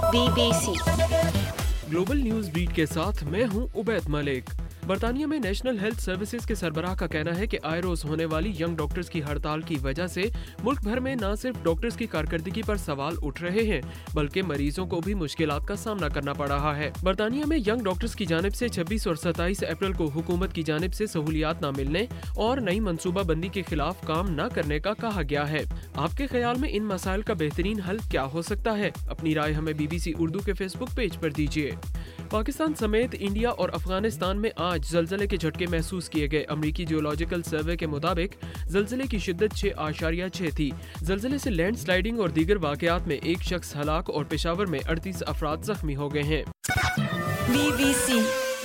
BBC global news beat के साथ मैं हूं उबैद मलिक। बर्तानिया में नेशनल हेल्थ सर्विसेज के सरबराह का कहना है कि आए रोज होने वाली यंग डॉक्टर्स की हड़ताल की वजह से मुल्क भर में न सिर्फ डॉक्टर्स की कारकर्दगी पर सवाल उठ रहे हैं बल्कि मरीजों को भी मुश्किलात का सामना करना पड़ रहा है। बर्तानिया में यंग डॉक्टर्स की जानिब से 26 और 27 अप्रैल को हुकूमत की जानिब से सहूलियात न मिलने और नई मनसूबा बंदी के खिलाफ काम न करने का कहा गया है। आपके ख्याल में इन मसाइल का बेहतरीन हल क्या हो सकता है? अपनी राय हमें BBC उर्दू के फेसबुक पेज पर दीजिए। पाकिस्तान समेत इंडिया और अफगानिस्तान में आज जलजले के झटके महसूस किए गए। अमरीकी जियोलॉजिकल सर्वे के मुताबिक जलजले की शिद्दत 6.6 थी। जलजले से लैंड स्लाइडिंग और दीगर वाकयात में एक शख्स हलाक और पेशावर में 38 अफराद जख्मी हो गए हैं। BBC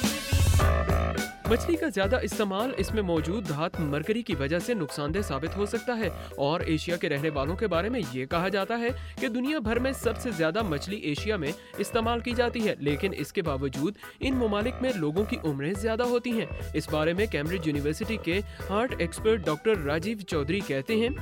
मछली का ज्यादा इस्तेमाल इसमें मौजूद धात मरकरी की वजह से नुकसानदेह साबित हो सकता है और एशिया के रहने वालों के बारे में ये कहा जाता है कि दुनिया भर में सबसे ज्यादा मछली एशिया में इस्तेमाल की जाती है, लेकिन इसके बावजूद इन ममालिक में लोगों की उम्रें ज्यादा होती हैं। इस बारे में कैम्ब्रिज यूनिवर्सिटी के heart expert doctor Rajiv Chaudhary कहते हैं,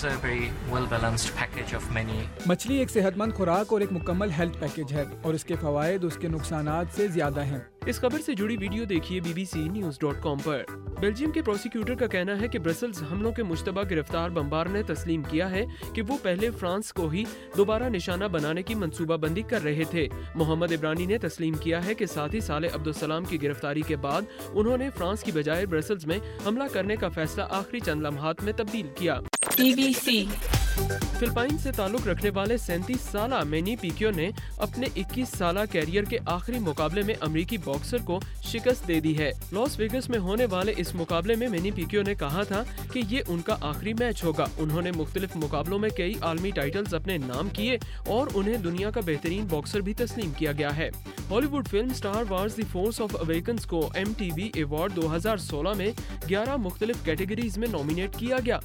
मछली एक सेहतमंद खुराक और एक मुकम्मल हेल्थ पैकेज है और इसके फवायद उसके नुकसानात से ज्यादा हैं। इस खबर से जुड़ी वीडियो देखिए bbcnews.com पर। बेल्जियम के प्रोसिक्यूटर का कहना है कि ब्रसल्स हमलों के मुश्तबा गिरफ्तार बमबार ने तस्लीम किया है कि वो पहले फ्रांस को ही दोबारा निशाना बनाने की मंसूबाबंदी कर रहे थे। मोहम्मद इब्रानी ने तस्लीम किया है कि साथ ही साले अब्दुलसलाम की गिरफ्तारी के बाद उन्होंने फ्रांस की बजाय ब्रसल्स में हमला करने का फैसला आखिरी चंद लम्हात में तब्दील किया। BBC फिलिपाइन से ताल्लुक रखने वाले 37 साला मैनी पिक्यो ने अपने 21 साला कैरियर के आखिरी मुकाबले में अमेरिकी बॉक्सर को शिकस्त दे दी है। लॉस वेगस में होने वाले इस मुकाबले में मैनी पिक्यो ने कहा था कि ये उनका आखिरी मैच होगा। उन्होंने मुख्तलिफ मुकाबलों में कई आलमी टाइटल्स अपने नाम किए और उन्हें दुनिया का बेहतरीन बॉक्सर भी तस्लीम किया गया है। Hollywood film Star Wars the Force of Awakens को MTV अवार्ड 2016 में 11 मुख्तलिफ कैटेगरीज में नॉमिनेट किया गया।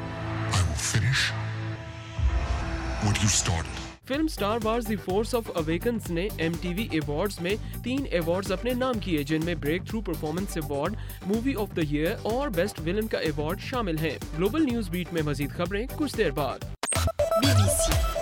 Film Star Wars the Force of Awakens ने MTV अवार्ड्स में 3 अवार्ड्स अपने नाम किए, जिनमें breakthrough performance award, movie of the year और बेस्ट विलन का अवार्ड शामिल हैं। ग्लोबल न्यूज बीट में मजीद खबरें कुछ देर बाद। BBC